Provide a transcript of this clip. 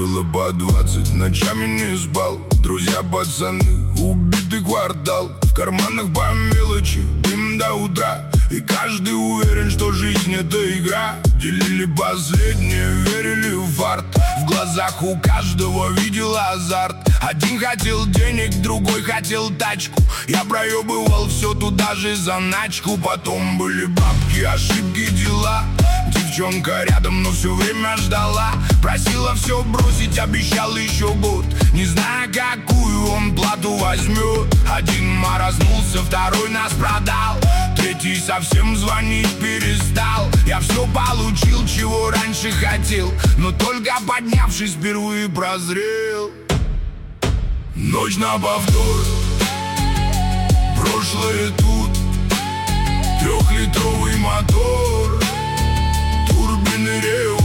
было по 20, ночами не спал. Друзья, пацаны, убитый квартал. В карманах по мелочи, дым до утра. И каждый уверен, что жизнь это игра. Делили последнее, верили в фарт. В глазах у каждого видел азарт. Один хотел денег, другой хотел тачку. Я проебывал все туда же заначку. Потом были бабки, ошибки, дела. Девчонка рядом, но все время ждала. Просила все бросить, обещал еще год. Не зная, какую он плату возьмет. Один маразнулся, второй нас продал. Третий совсем звонить перестал. Я все получил, чего раньше хотел, но только поднявшись впервые прозрел. Ночь на повтор, прошлое тут. Трехлитровый мотор, турбины рев.